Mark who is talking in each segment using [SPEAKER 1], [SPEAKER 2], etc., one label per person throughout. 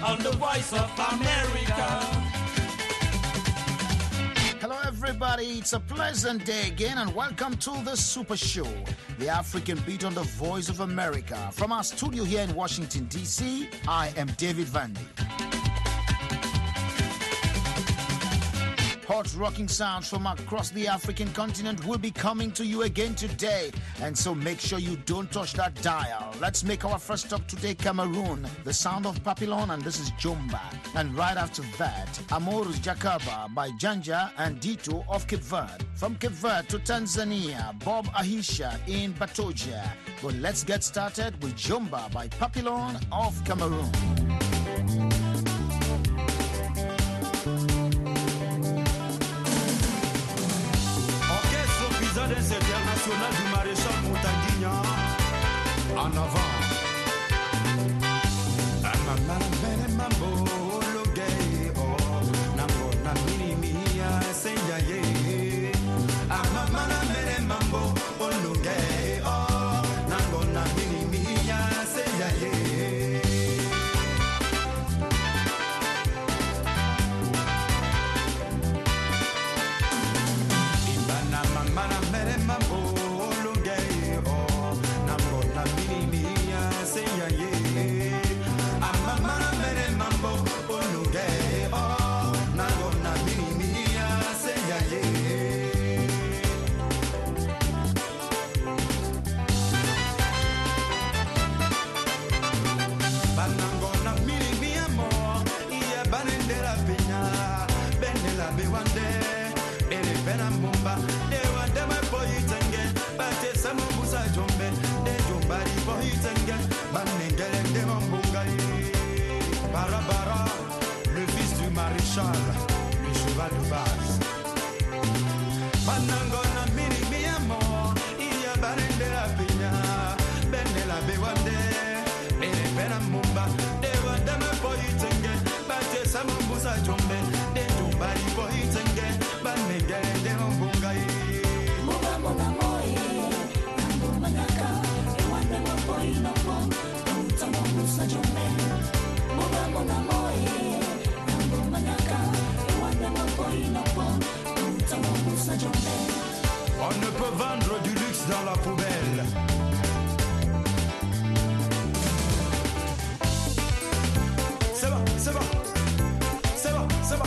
[SPEAKER 1] on the Voice of America.
[SPEAKER 2] Hello everybody, it's a pleasant day again and welcome to the Super Show, the African beat on the Voice of America. From our studio here in Washington, D.C., I am David Vandy. Hot rocking sounds from across the African continent will be coming to you again today. And so make sure you don't touch that dial. Let's make our first stop today, Cameroon. The sound of Papillon, and this is Jumba. And right after that, Amorus Jakaba by Janja and Dito of Cape Verde. From Cape Verde to Tanzania, Bob Ahisha in Batoja. But let's get started with Jumba by Papillon of Cameroon.
[SPEAKER 3] International du maréchal Montaguignan en avant. Mambo logay oh nambo na minimia senyaye. Amamana mere mambo logay oh nambo na minimia senyaye. Ibana mamana mere mambo Barabara, le fils du maréchal, le cheval de base. Banangona mini mi amor, iya barende la piña, bende la bewande, bene bena mumba, dewa dama poitenge, bate samambusa jombe, de tumbari poitenge, banengere de mbungai.
[SPEAKER 4] Muba mona moi, ambu manaka, ewande mo poi no pom, tutamambusa jombe.
[SPEAKER 3] On ne peut vendre du luxe dans la poubelle. C'est bon, c'est bon, c'est bon, c'est bon.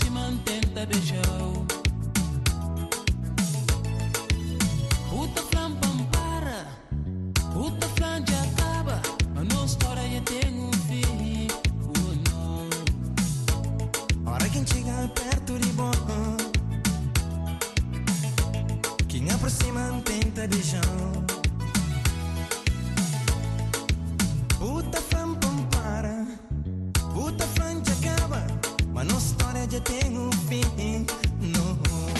[SPEAKER 5] aproxima tenta deixou. Puta flan pampara, puta flan já acaba, a nossa história já tem um fim. Oh não.
[SPEAKER 3] Ora quem chega perto de bom, quem aproxima tenta deixar. Puta flan pampara, puta flan já acaba, mas nossa história já tem um fim. Não.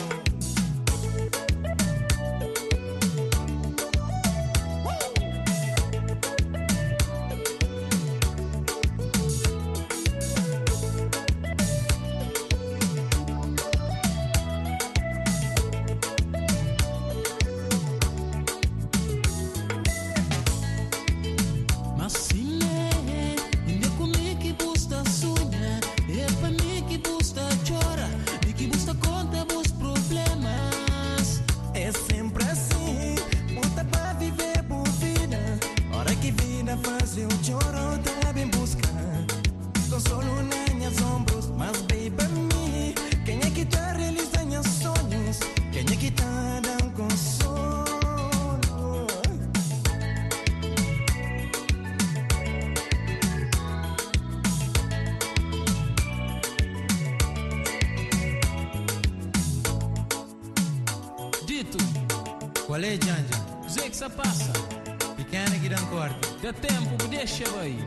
[SPEAKER 6] Qual é, Janja?
[SPEAKER 5] Zé que se passa.
[SPEAKER 6] Pequena que dá um corte.
[SPEAKER 5] Dá tempo, me deixa vai.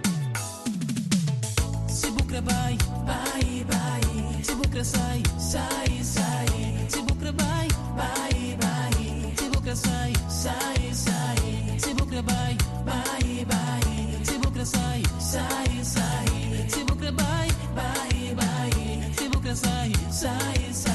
[SPEAKER 5] Se bucra vai, vai, vai. Se bucra sai, sai, sai. Se bucra vai, vai, vai. Se bucra sai, sai, sai. Se bucra vai, vai, vai. Se bucra sai, sai, sai. Se bucra vai, vai, vai. Se bucra sai, sai, sai.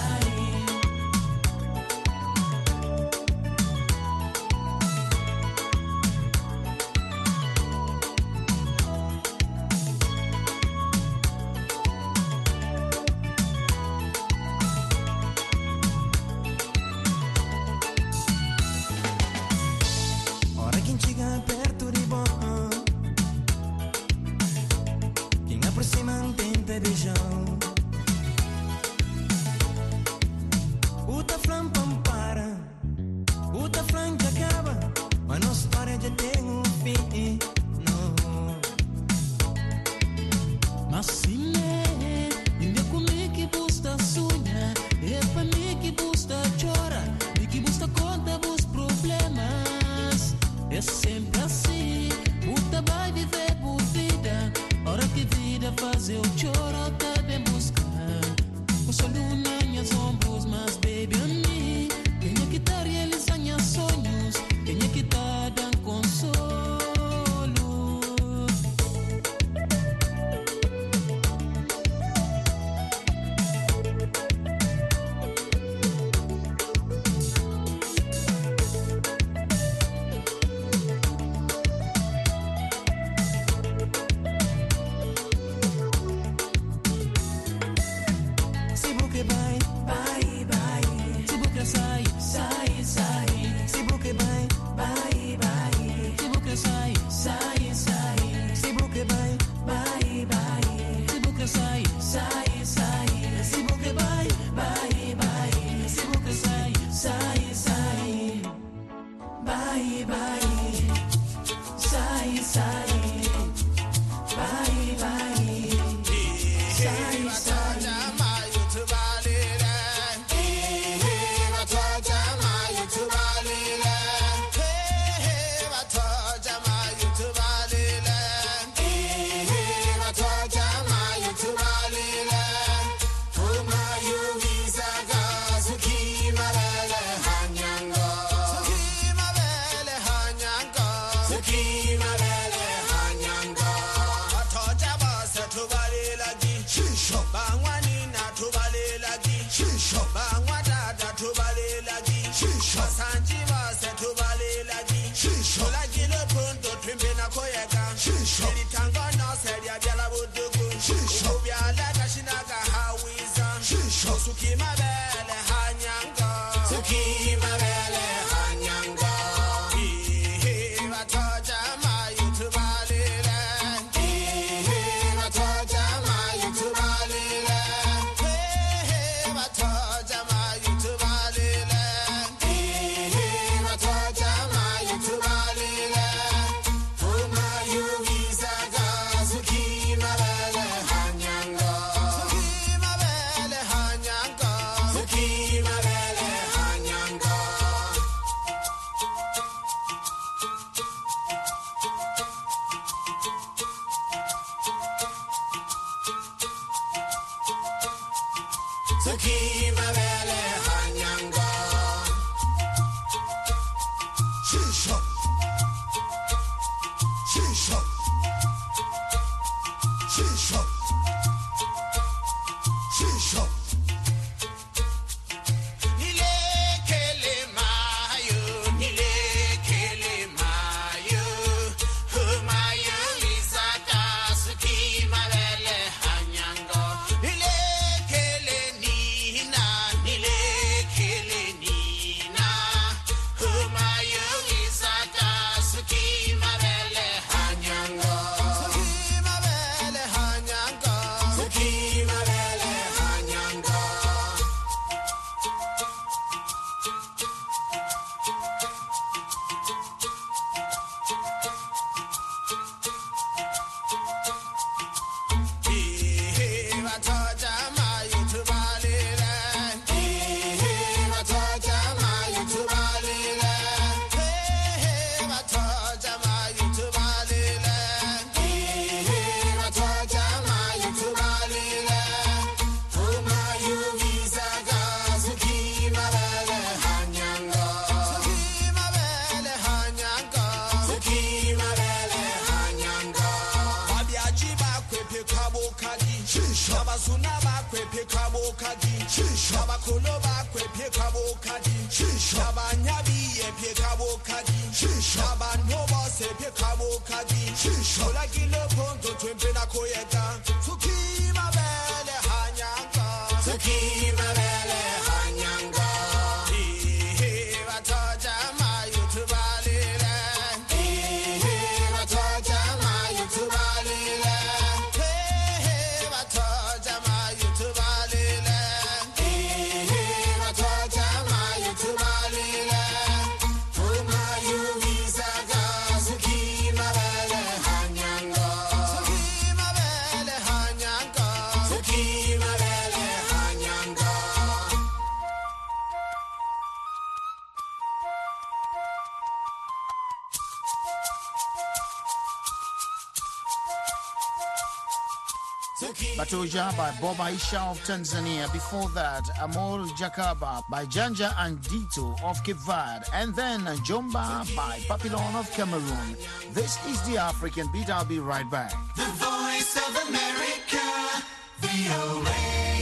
[SPEAKER 2] Batoja by Bob Aisha of Tanzania. Before that, Amol Jakaba by Janja and Dito of Cape Verde. And then Jomba by Papillon of Cameroon. This is the African Beat. I'll be right back.
[SPEAKER 1] The Voice of America, VOA.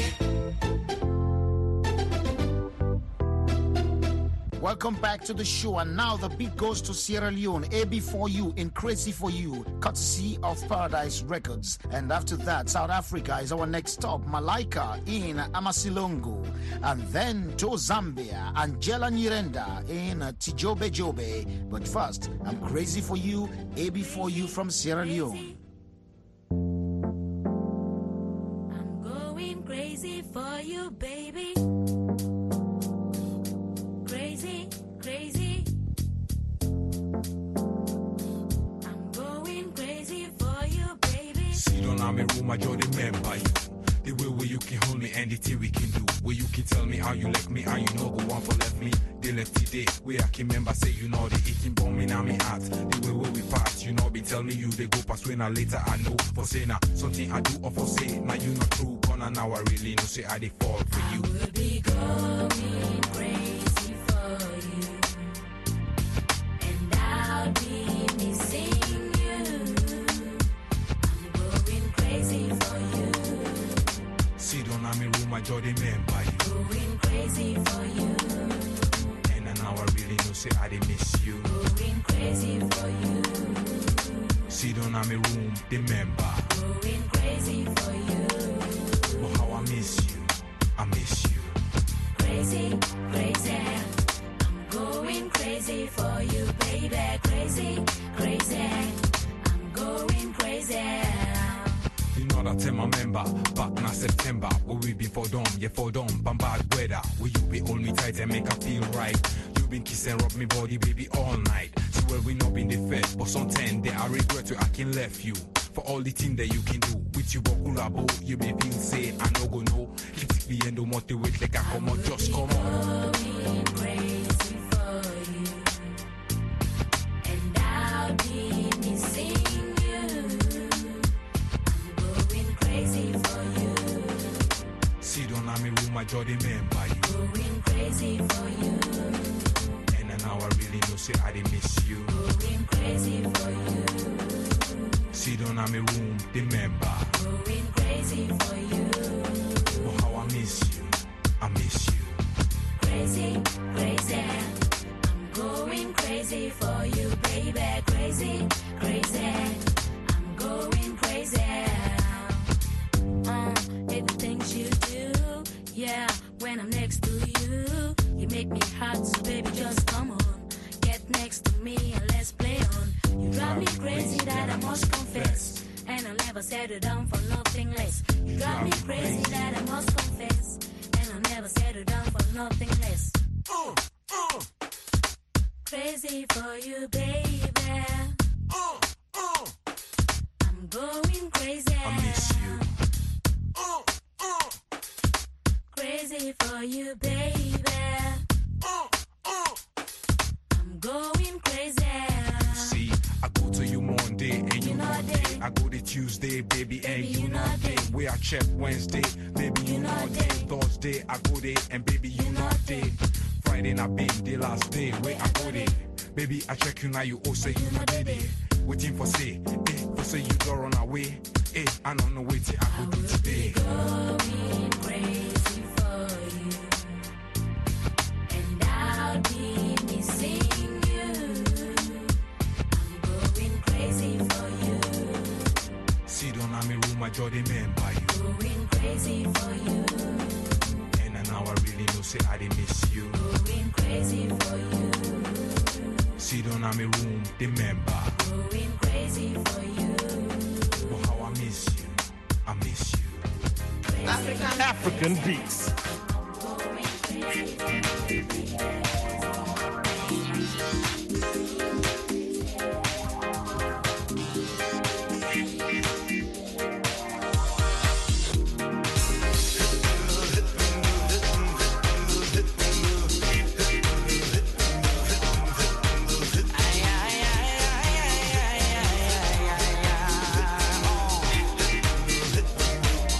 [SPEAKER 2] Welcome back to the show, and now the beat goes to Sierra Leone, AB4U in Crazy For You, courtesy of Paradise Records. And after that, South Africa is our next stop, Malaika in Amasilongo. And then to Zambia, Angela Nyirenda in Tijobe Jobe. But first, I'm Crazy For You, AB4U from Sierra Leone.
[SPEAKER 4] I'm going crazy for you, baby. Crazy. I'm going crazy for you, baby.
[SPEAKER 7] See, don't have me room, I just remember you. The way where you can hold me and the thing we can do. Where you can tell me how you like me, how you know go on for left me. They left today, where I can remember say you know the eating bomb in my heart. The way where we pass, you know be tell me you they go past when I later I know for say now something I do or for say now you not true. Gonna now I really know say I they fall for you.
[SPEAKER 4] I will be going crazy for you, and I'll be missing you. I'm going crazy for you.
[SPEAKER 7] See, don't have me room, I just remember you.
[SPEAKER 4] Going crazy for you.
[SPEAKER 7] And now I really know say I they miss you.
[SPEAKER 4] Going crazy for you.
[SPEAKER 7] See, don't have me room, remember.
[SPEAKER 4] Going crazy for you.
[SPEAKER 7] But how I miss you, I miss you.
[SPEAKER 4] Crazy. I'm going crazy for you, baby. Crazy. I'm going crazy.
[SPEAKER 7] You know that time I remember back in September where we been for dumb, bad weather. Where you be hold me tight and make I feel right. You been kiss and rub me body, baby, all night. So where we not been the fed, but some 10 day I regret to I can left you. For all the things that you can do with you bokulabo, you may feel say I no go no. It's the end of motivate like I come on, just come on.
[SPEAKER 4] Going crazy for you, and I'll be missing you. I'm going crazy for you.
[SPEAKER 7] See, don't have me room, I just remember you.
[SPEAKER 4] Going crazy for you.
[SPEAKER 7] And now I really know, say I did miss you.
[SPEAKER 4] Going crazy for you.
[SPEAKER 7] Sit down in my room, remember.
[SPEAKER 4] Going crazy for you.
[SPEAKER 7] Oh, how I miss you. I miss you.
[SPEAKER 4] Crazy, crazy. I'm going crazy for you, baby. Crazy, crazy. I'm going crazy. The things you do, yeah. When I'm next to you, you make me hot, so baby, just come on. Get next to me and let's play on. You drive me crazy, that I must confess. And I'll never settle down for nothing less. You drive me crazy, that I must confess. And I'll never settle down for nothing less. Crazy for you, baby. I'm going crazy.
[SPEAKER 7] I miss you.
[SPEAKER 4] Crazy for you, baby. I'm going crazy.
[SPEAKER 7] See, I go to you Monday and you not day. I go to Tuesday, baby, and you not day. Where I check Wednesday, baby, you not day. Thursday, I go there, and baby, you not day. Friday, I been the last day where I go there. Baby, I check you now, you all say you not day. Waiting for say, for say you don't run away. I don't know waiting, I go do today.
[SPEAKER 4] Going crazy for you, and I'll be missing you. I'm going crazy for you.
[SPEAKER 7] Sit down in my room, I just remember you.
[SPEAKER 4] Going crazy for you.
[SPEAKER 7] And now I really know, say I did miss you.
[SPEAKER 4] Going crazy for you.
[SPEAKER 7] Sit down in my room, remember.
[SPEAKER 4] Going crazy for you.
[SPEAKER 7] Oh, how I miss you. I miss you.
[SPEAKER 8] African beats.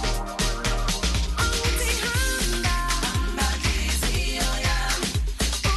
[SPEAKER 4] Oh,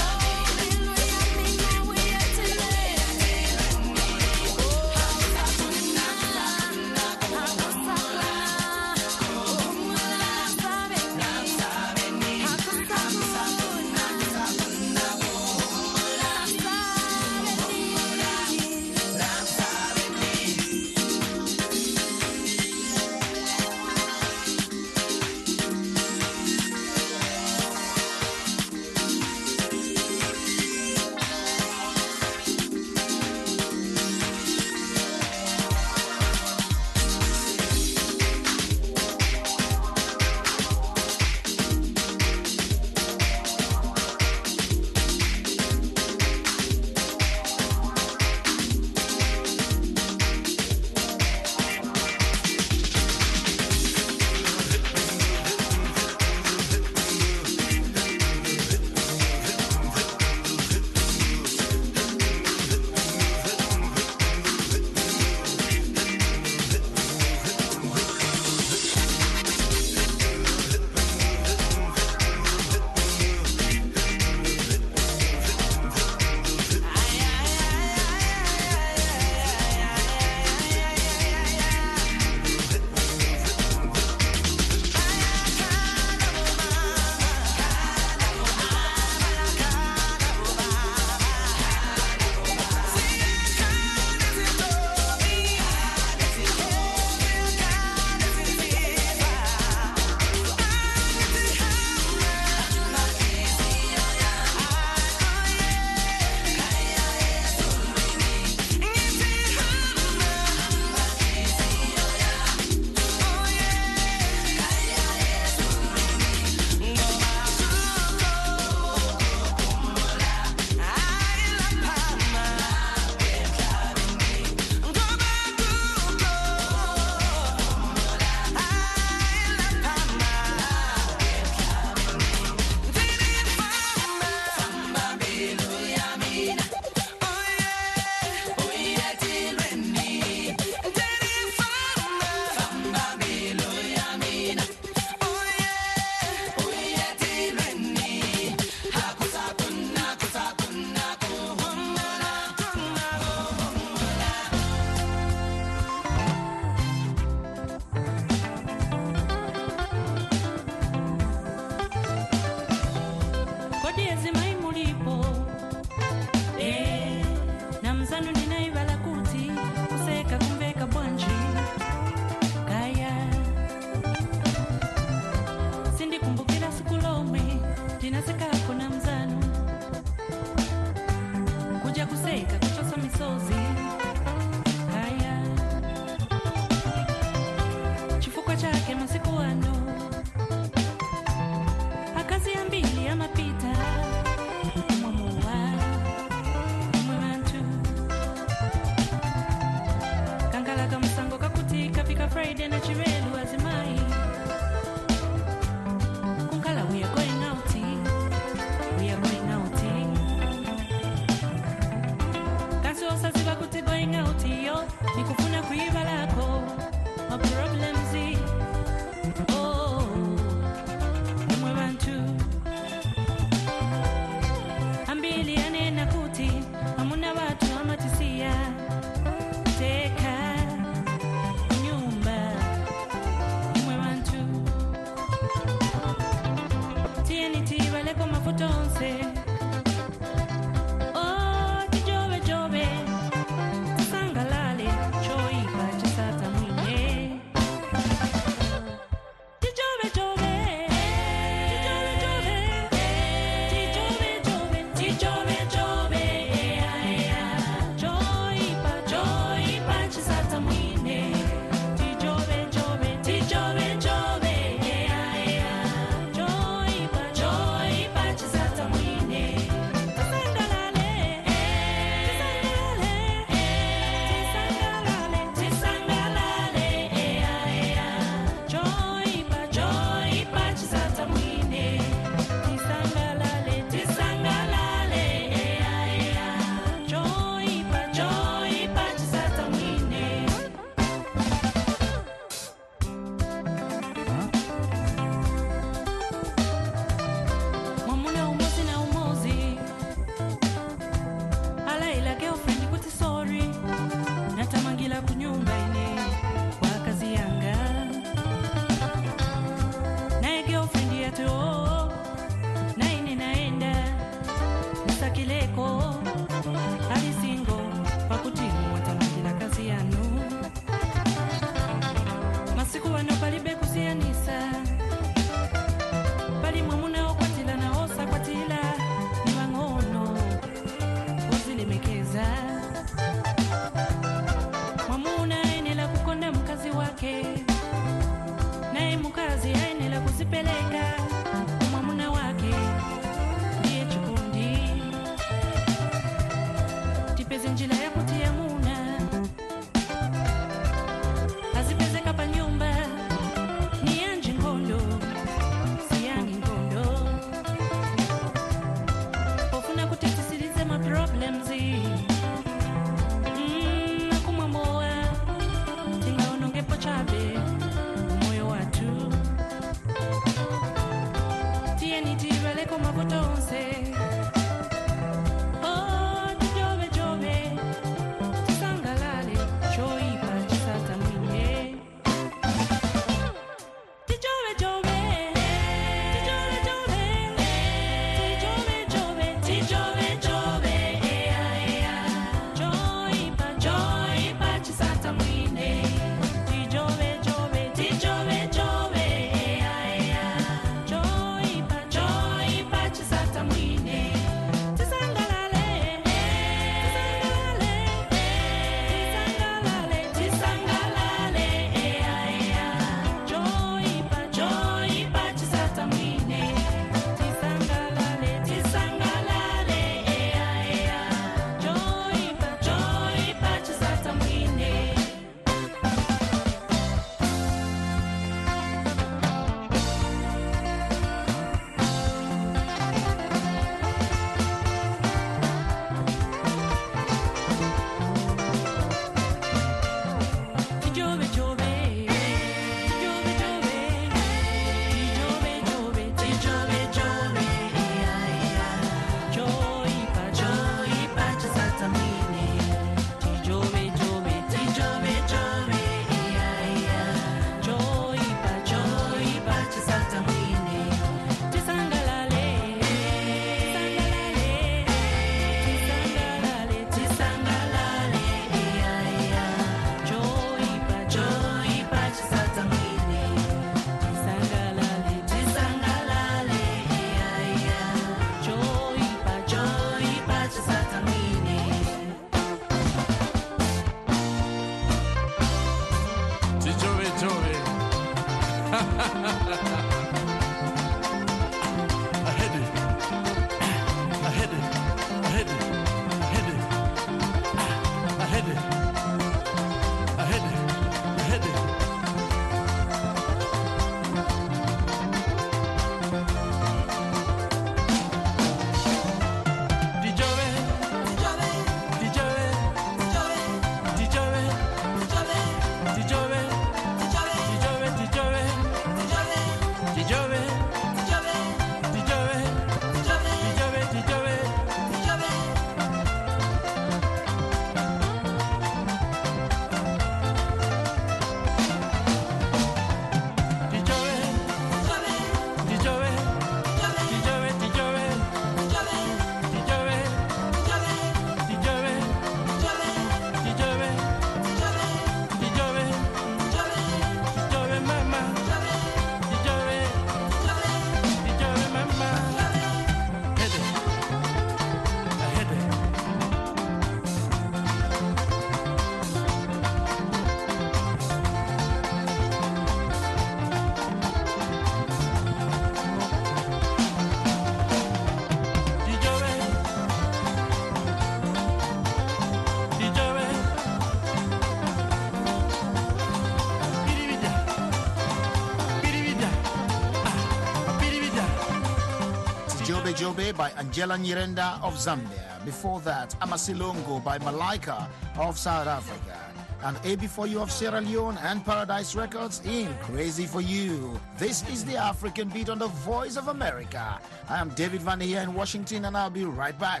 [SPEAKER 2] Jobe Jobe by Angela Nyirenda of Zambia. Before that, Amasilongo by Malaika of South Africa. And A Before You of Sierra Leone and Paradise Records in Crazy For You. This is the African Beat on the Voice of America. I am David Van here in Washington, and I'll be right back.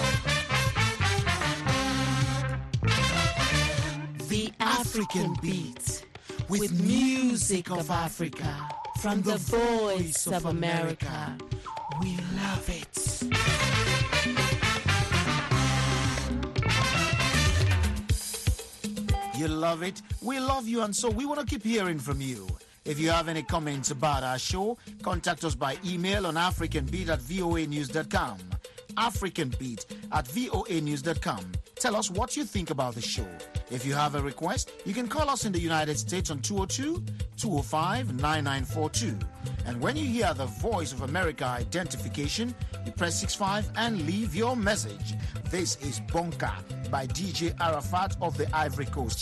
[SPEAKER 5] The African Beat, with music of Africa, from the Voice of America. We love it.
[SPEAKER 2] You love it, we love you, and so we want to keep hearing from you. If you have any comments about our show, contact us by email on africanbeat@voanews.com. africanbeat@voanews.com. Tell us what you think about the show. If you have a request, you can call us in the United States on 202-205-9942. And when you hear the Voice of America identification, you press 65 and leave your message. This is Bonka by DJ Arafat of the Ivory Coast.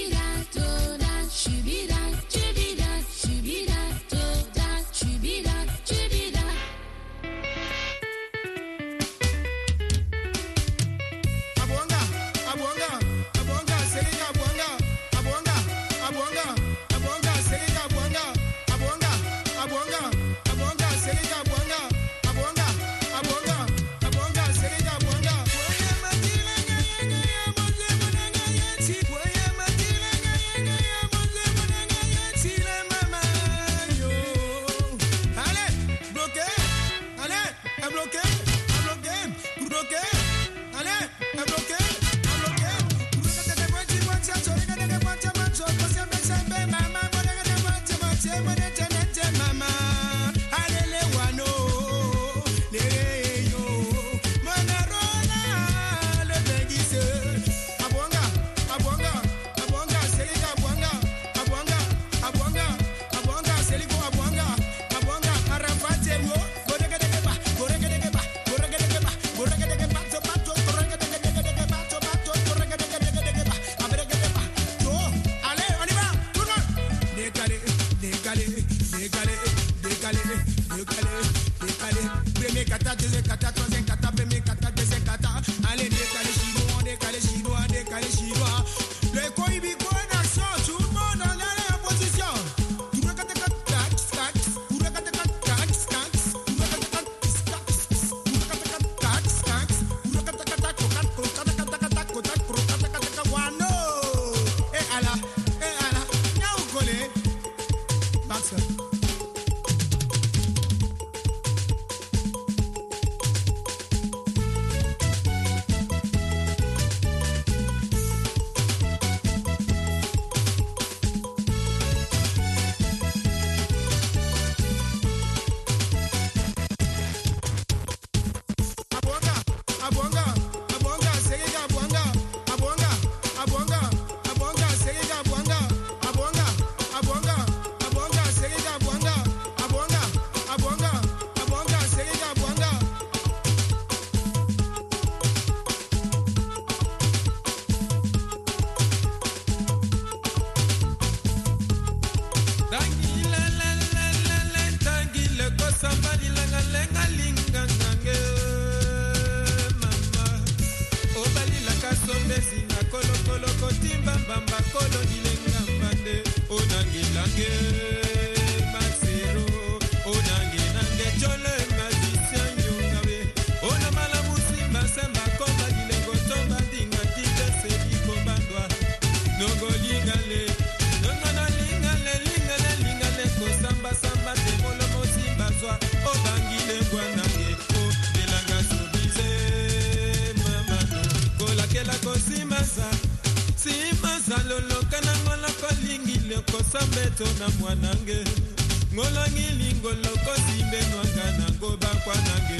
[SPEAKER 3] Na mwanange ngola ngilingo loko simbe nwangana ngoba kwanange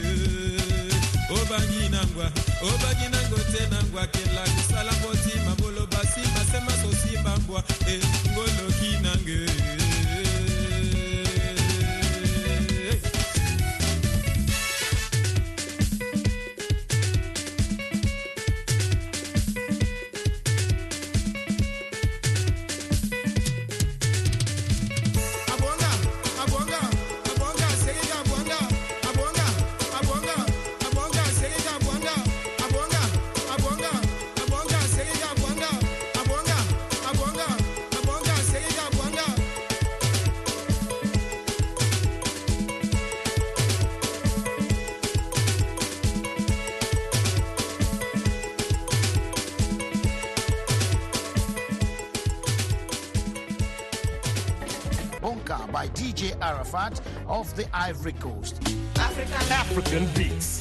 [SPEAKER 3] obaginangwa tenangwa kela kusala boti mabolo basi masema sosi bambwa ngolo kinange
[SPEAKER 8] Abonga,
[SPEAKER 2] by DJ Arafat of the Ivory Coast.
[SPEAKER 8] African beats.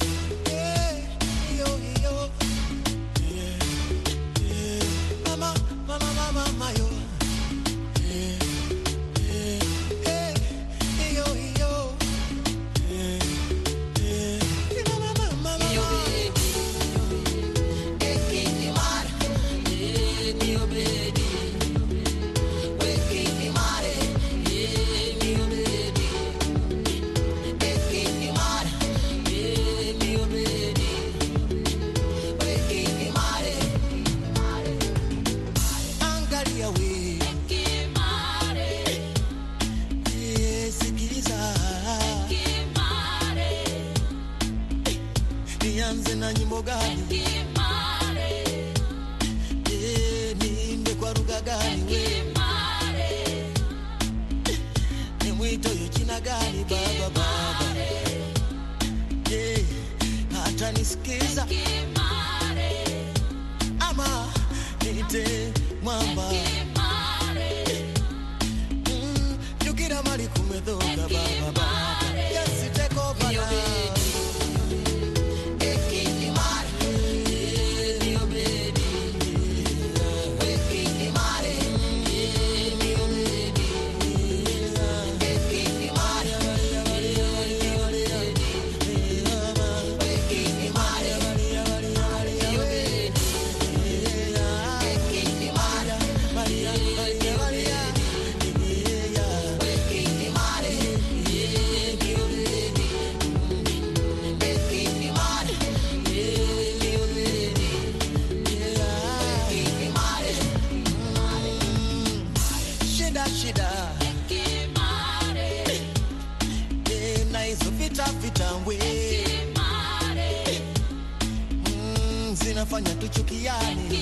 [SPEAKER 3] Zinafanya tuchukiane,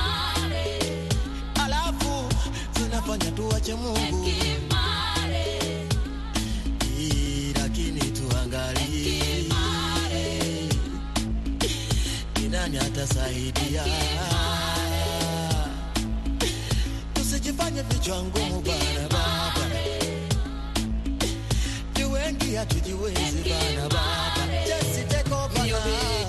[SPEAKER 3] alafu zinafanya tuache Mungu, lakini tuangalie ni nani atasaidia. Tusijifanye vichwa ngumu bana baba, ni wengi hatujiwezi bana baba. Just take over now.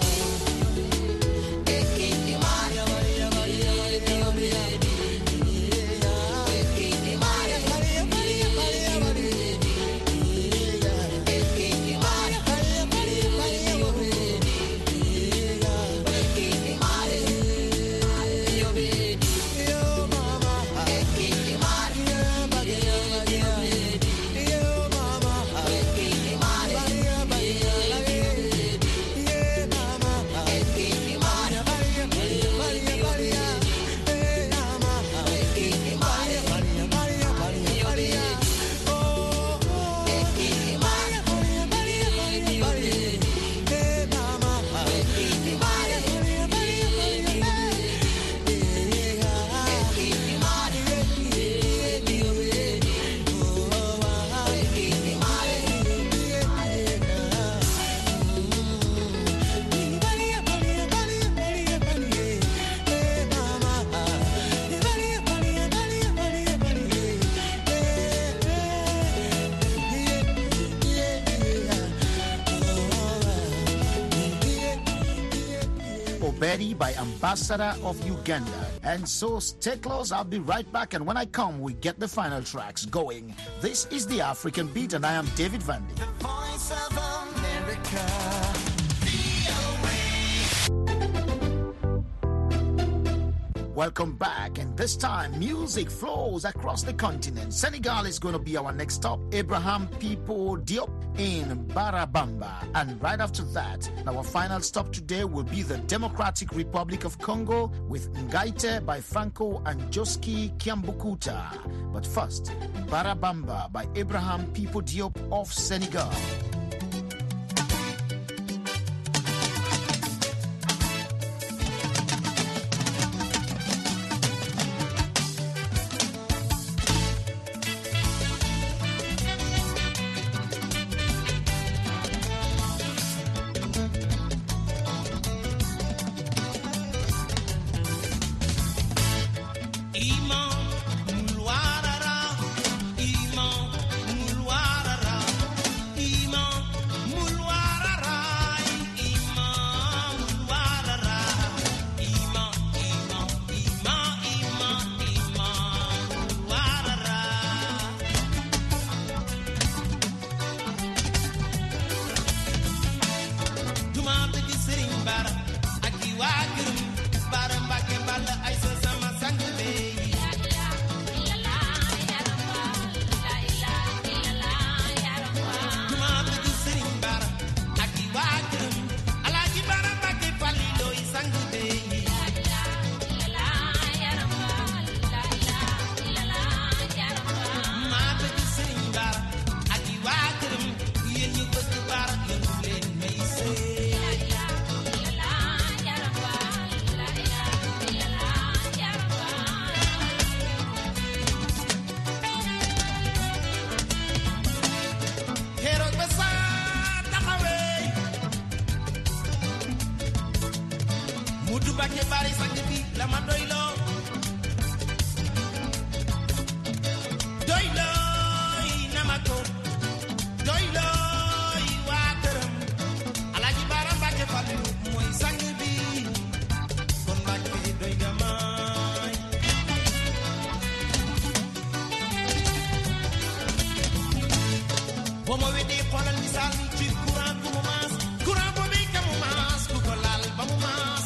[SPEAKER 2] Betty by Ambassador of Uganda. And so stay close, I'll be right back, and when I come we get the final tracks going. This is the African Beat and I am David Vandy.
[SPEAKER 1] The Voice of America.
[SPEAKER 2] Welcome back, and this time music flows across the continent. Senegal is going to be our next stop. Abraham Pipo Diop in Barabamba. And right after that, our final stop today will be the Democratic Republic of Congo with Ngaite by Franco and Joski Kiambukuta. But first, Barabamba by Abraham Pipo Diop of Senegal.
[SPEAKER 3] Iman, Mulwarara, Iman, Mbàkke bari sang bi la ma doyloo doylooy na ma ko doylooy waa këram Alaaji Baara Mbàkke Fallu mooy sang bi kon Mbàkke doy nga maay boo ma weddee xoolal misaal mi ci courant bu mu maas courant bu muy ka mu maas ku ko laal ba mu maas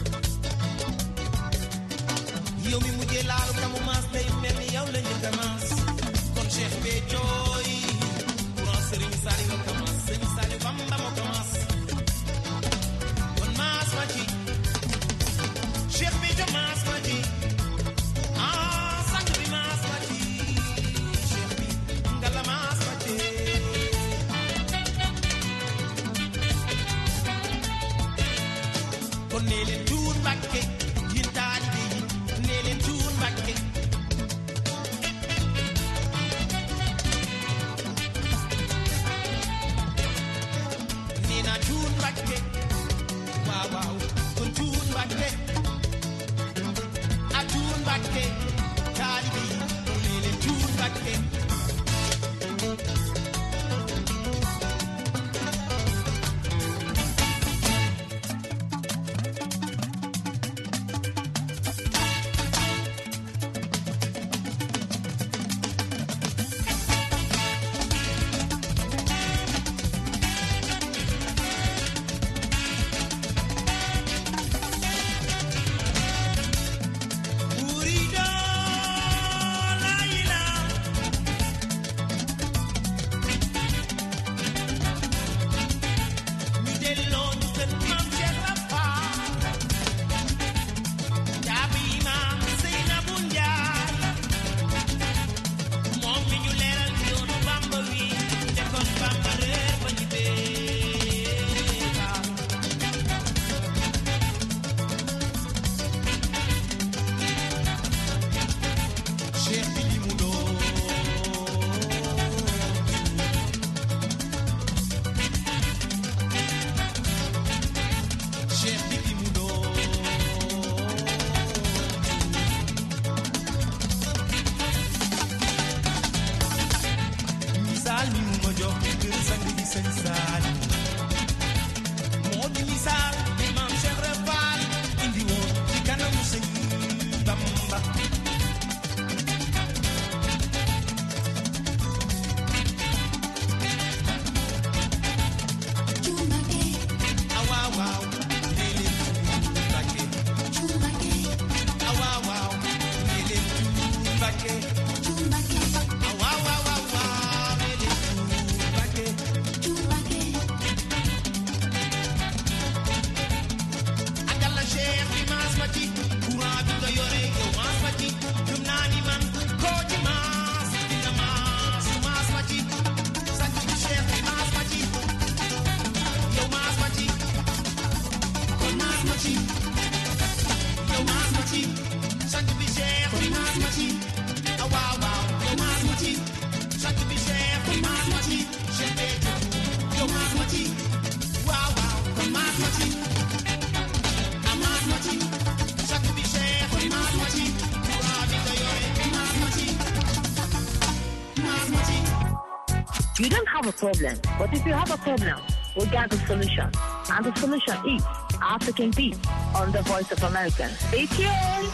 [SPEAKER 3] yow mi mujjee laalu ka mu maas day mel ni yow la njëkk a maas kon Cheikh Béthio courant Serigne Saliou ka maas Serigne Saliou Bamba moo ka maas kon maas ma ci Cheikh Béthio maas ma ci sang bi maas ma ci Cheikh bi ngala maas ma ci kon nee leen tuun Mbàkke yéen taalibe yi nee leen tuun Mbàkke nee naa tuun Mbàkke waaw waaw kon tuun Mbàkke a tuun Mbàkke taalibe yi nee leen tuun Mbàkke
[SPEAKER 9] You don't have a problem, but if you have a problem, we got the solution. And the solution is African Beat on the Voice of America. Stay tuned.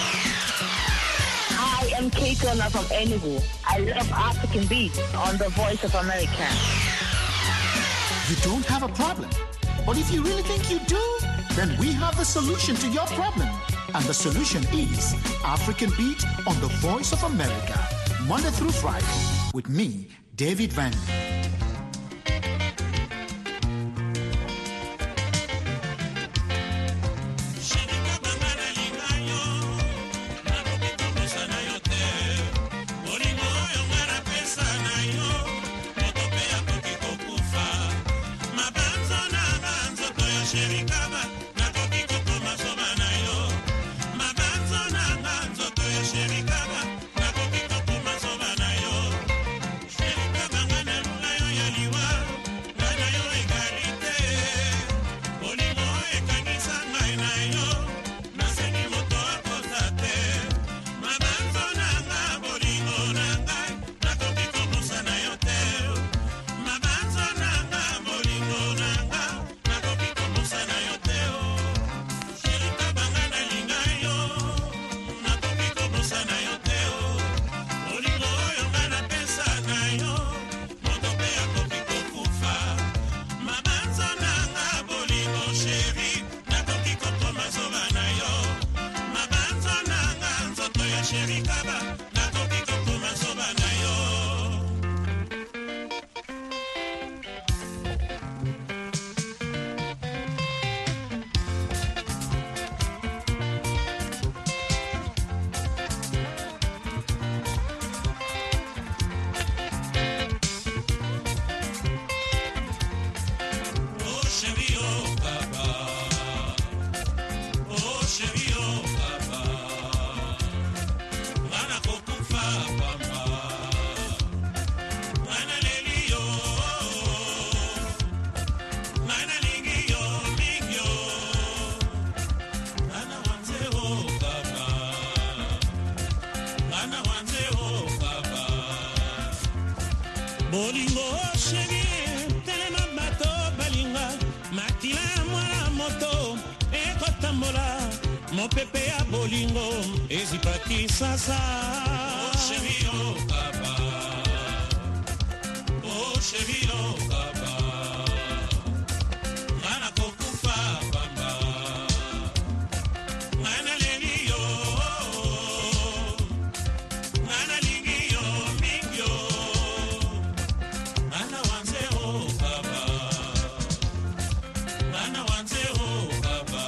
[SPEAKER 9] Hi, I'm Kate Turner from Enugu. I love African Beat on the Voice of America.
[SPEAKER 2] You don't have a problem, but if you really think you do, then we have the solution to your problem. And the solution is African Beat on the Voice of America. Monday through Friday with me, David Van.
[SPEAKER 10] mopepe ya bolingo ezipaki sasa.
[SPEAKER 11] Oh chérie oh papa, oh chérie oh papa, ngana kokufa pamba, ngana lengi yo, ngana lingi yo mingyo, ngana wanze oh papa, ngana wanze oh papa.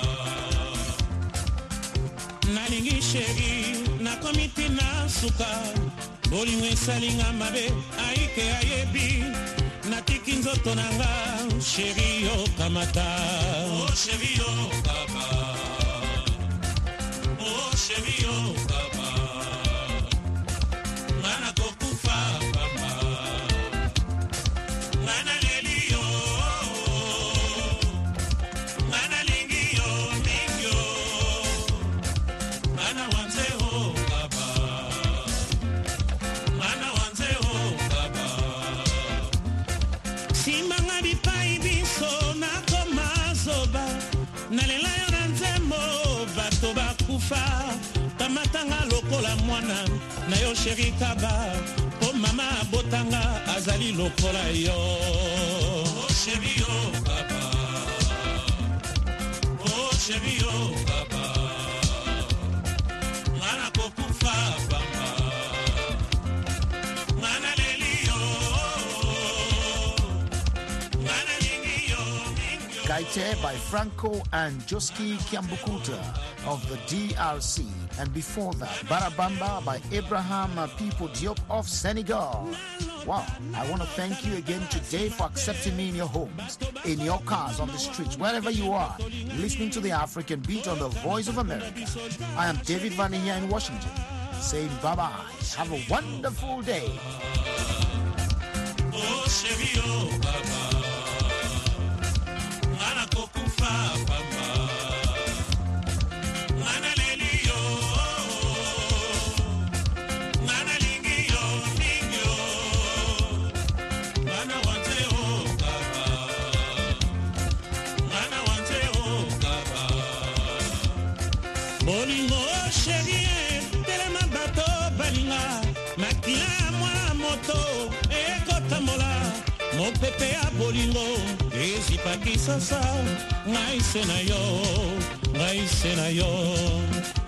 [SPEAKER 10] Nalingi chéri na komiti na suka bolingo esalinga mabe aike ayebi natiki nzoto nanga chéri yo kamata.
[SPEAKER 11] Oh chéri yo papa, oh chéri yo papa, ngana kokufa papa, ngana leli yo, ngana lingi yo mingyo, ngana wanze oh papa, ngana wanze oh papa.
[SPEAKER 10] Simanga bipai biso nakoma zoba nalela yo na nzembo bato bakufa kamatanga lokola mwana na yo sheri kaba po mama abotanga azali lokola yo.
[SPEAKER 11] Oh chéri oh papa, oh chéri oh papa, ngana kokufa papa, ngana leli yo, ngana lingi yo mingyo.
[SPEAKER 2] Kaite by Franco and Joski Kiambukuta of the DRC. And before that, Barabamba by Abraham Pipo Diop of Senegal. Wow, I want to thank you again today for accepting me in your homes, in your cars, on the streets, wherever you are, listening to the African Beat on the Voice of America. I am David Vanny here in Washington, saying bye-bye. Have a wonderful day.
[SPEAKER 11] Oh chéri oh papa, ngana kokufa papa, ngana leli yo, ngana lingi yo mingyo, ngana wanze oh papa, ngana wanze oh papa.
[SPEAKER 10] bolingo chéri telema bato balinga makila ya mwa moto ekotambola mopepe ya bolingo ezipaki sasa ngai se na yo, ngai se na yo.